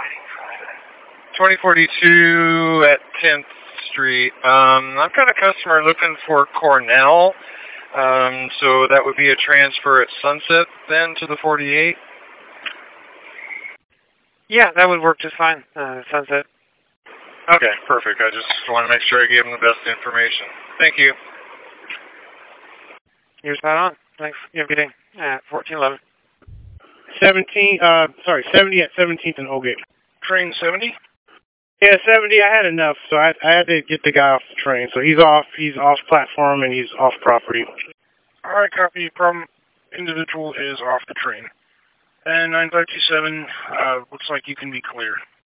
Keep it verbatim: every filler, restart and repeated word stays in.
twenty forty-two at tenth Street. Um, I've got a customer looking for Cornell, um, so that would be a transfer at Sunset then to the forty-eight? Yeah, that would work just fine. Uh, Sunset. Okay, perfect. I just want to make sure I gave him the best information. Thank you. You're spot on. Thanks. You have a good day. Uh, fourteen eleven. seventeen, uh, sorry, seventy at seventeenth and Holgate. Train seventy? Yeah, seventy, I had enough, so I, I had to get the guy off the train. So he's off, he's off platform, and he's off property. All right, copy. Problem individual is off the train. And nine five two seven, uh, looks like you can be clear.